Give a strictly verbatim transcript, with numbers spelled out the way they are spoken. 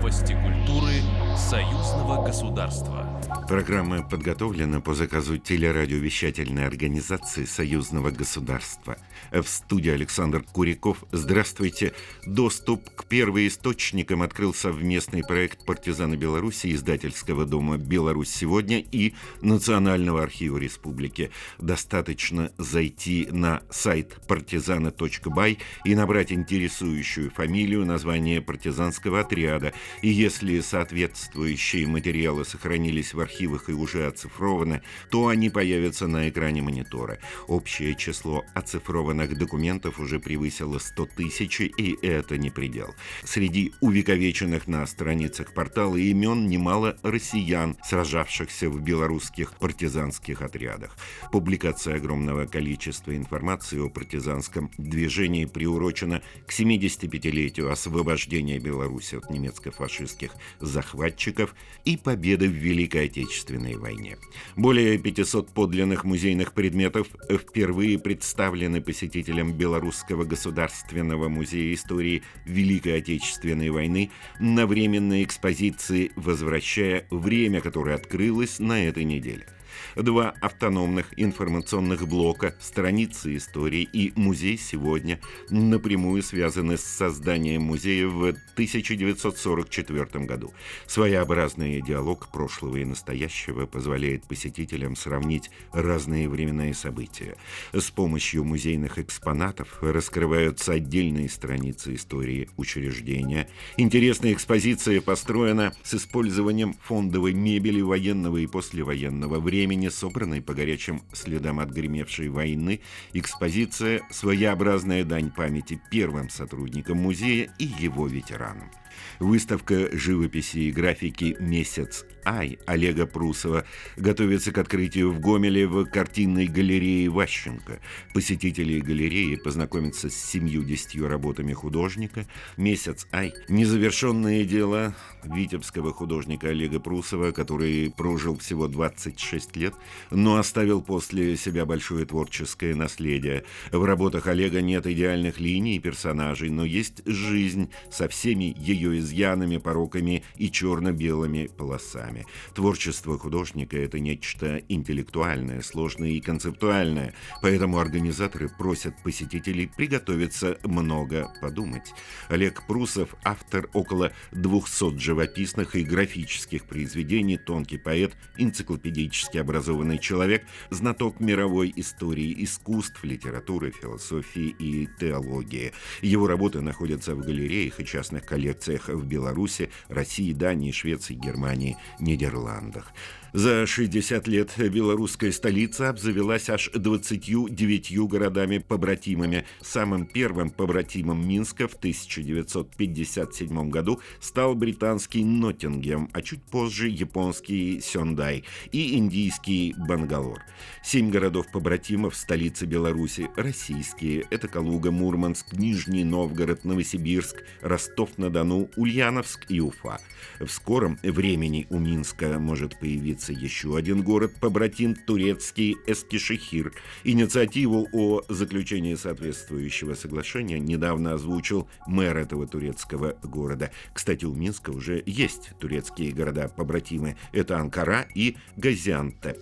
Новости культуры союзного государства. Программа подготовлена по заказу телерадиовещательной организации союзного государства. В студии Александр Куриков. Здравствуйте. Доступ к первоисточникам открыл совместный проект «Партизаны Беларуси» издательского дома «Беларусь сегодня» и Национального архива республики. Достаточно зайти на сайт партизаны точка бай и набрать интересующую фамилию, название партизанского отряда. И если соответствующие материалы сохранились в архивах и уже оцифрованы, то они появятся на экране монитора. Общее число оцифрованных документов уже превысило сто тысяч, и это не предел. Среди увековеченных на страницах портала имен немало россиян, сражавшихся в белорусских партизанских отрядах. Публикация огромного количества информации о партизанском движении приурочена к семидесятипятилетию освобождения Беларуси от немецко-фашистских захватчиков и победы в Великой Отечественной войне. Более пятисот подлинных музейных предметов впервые представлены посетителям Белорусского государственного музея истории Великой Отечественной войны на временной экспозиции, возвращая время, которое открылось на этой неделе. Два автономных информационных блока «Страницы истории» и «Музей сегодня» напрямую связаны с созданием музея в тысяча девятьсот сорок четвёртом году. Своеобразный диалог прошлого и настоящего позволяет посетителям сравнить разные временные события. С помощью музейных экспонатов раскрываются отдельные страницы истории учреждения. Интересная экспозиция построена с использованием фондовой мебели военного и послевоенного времени, собранной по горячим следам отгремевшей войны. Экспозиция – своеобразная дань памяти первым сотрудникам музея и его ветеранам. Выставка живописи и графики «Месяц Ай» Олега Прусова готовится к открытию в Гомеле в картинной галерее Ващенко. Посетители галереи познакомятся с семьюдесятью работами художника. «Месяц Ай» – незавершенное дело витебского художника Олега Прусова, который прожил всего двадцать шесть лет, но оставил после себя большое творческое наследие. В работах Олега нет идеальных линий и персонажей, но есть жизнь со всеми ее изъянами, пороками и черно-белыми полосами. Творчество художника – это нечто интеллектуальное, сложное и концептуальное, поэтому организаторы просят посетителей приготовиться много подумать. Олег Прусов – автор около двухсот живописных и графических произведений, тонкий поэт, энциклопедически образованный человек, знаток мировой истории искусств, литературы, философии и теологии. Его работы находятся в галереях и частных коллекциях в Беларуси, России, Дании, Швеции, Германии, Нидерландах. За шестьдесят лет белорусская столица обзавелась аж двадцатью девятью городами-побратимами. Самым первым побратимом Минска в тысяча девятьсот пятьдесят седьмом году стал британский Ноттингем, а чуть позже японский Сёндай и индийский Бангалор. Семь городов-побратимов в столице Беларуси российские. Это Калуга, Мурманск, Нижний Новгород, Новосибирск, Ростов-на-Дону, Ульяновск и Уфа. В скором времени у Минска может появиться еще один город-побратим – турецкий Эскишехир. Инициативу о заключении соответствующего соглашения недавно озвучил мэр этого турецкого города. Кстати, у Минска уже есть турецкие города-побратимы. Это Анкара и Газиантеп.